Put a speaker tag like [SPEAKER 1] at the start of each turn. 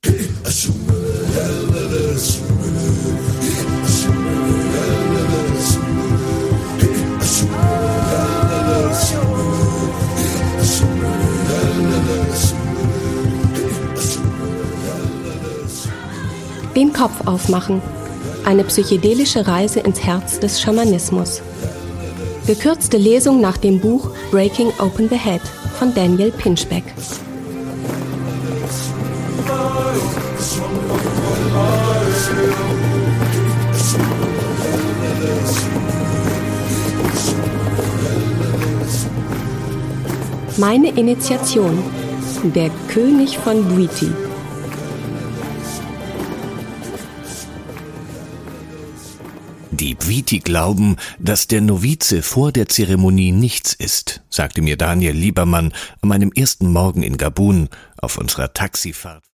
[SPEAKER 1] Den Kopf aufmachen. Eine psychedelische Reise ins Herz des Schamanismus. Gekürzte Lesung nach dem Buch Breaking Open the Head von Daniel Pinchbeck. Meine Initiation. Der König von Bwiti.
[SPEAKER 2] Die Bwiti glauben, dass der Novize vor der Zeremonie nichts ist, sagte mir Daniel Liebermann an meinem ersten Morgen in Gabun auf unserer Taxifahrt.